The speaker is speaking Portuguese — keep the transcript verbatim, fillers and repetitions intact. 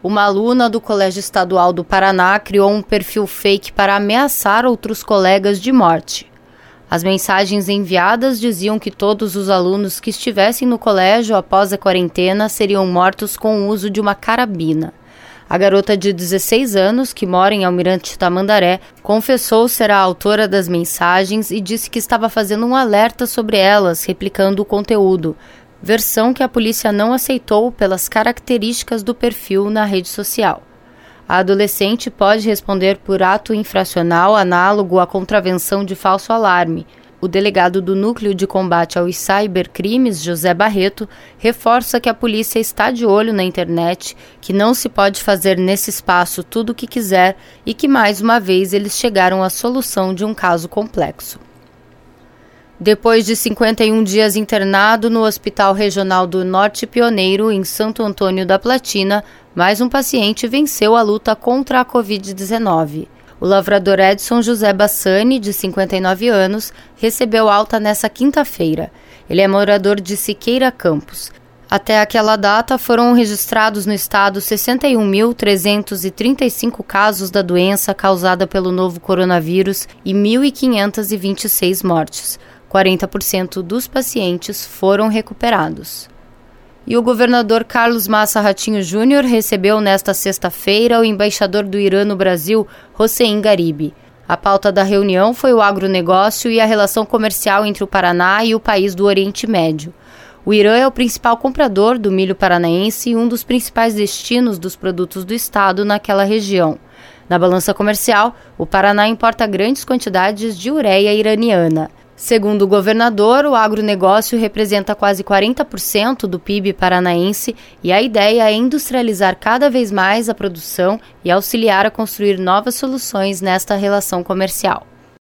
Uma aluna do Colégio Estadual do Paraná criou um perfil fake para ameaçar outros colegas de morte. As mensagens enviadas diziam que todos os alunos que estivessem no colégio após a quarentena seriam mortos com o uso de uma carabina. A garota de dezesseis anos, que mora em Almirante Tamandaré, confessou ser a autora das mensagens e disse que estava fazendo um alerta sobre elas, replicando o conteúdo, versão que a polícia não aceitou pelas características do perfil na rede social. A adolescente pode responder por ato infracional análogo à contravenção de falso alarme. O delegado do Núcleo de Combate aos Cybercrimes, José Barreto, reforça que a polícia está de olho na internet, que não se pode fazer nesse espaço tudo o que quiser e que, mais uma vez, eles chegaram à solução de um caso complexo. Depois de cinquenta e um dias internado no Hospital Regional do Norte Pioneiro, em Santo Antônio da Platina, mais um paciente venceu a luta contra a covid dezenove. O lavrador Edson José Bassani, de cinquenta e nove anos, recebeu alta nesta quinta-feira. Ele é morador de Siqueira Campos. Até aquela data, foram registrados no estado sessenta e um mil trezentos e trinta e cinco casos da doença causada pelo novo coronavírus e mil quinhentas e vinte e seis mortes. quarenta por cento dos pacientes foram recuperados. E o governador Carlos Massa Ratinho Júnior recebeu nesta sexta-feira o embaixador do Irã no Brasil, Hossein Garibi. A pauta da reunião foi o agronegócio e a relação comercial entre o Paraná e o país do Oriente Médio. O Irã é o principal comprador do milho paranaense e um dos principais destinos dos produtos do estado naquela região. Na balança comercial, o Paraná importa grandes quantidades de ureia iraniana. Segundo o governador, o agronegócio representa quase quarenta por cento do P I B paranaense e a ideia é industrializar cada vez mais a produção e auxiliar a construir novas soluções nesta relação comercial.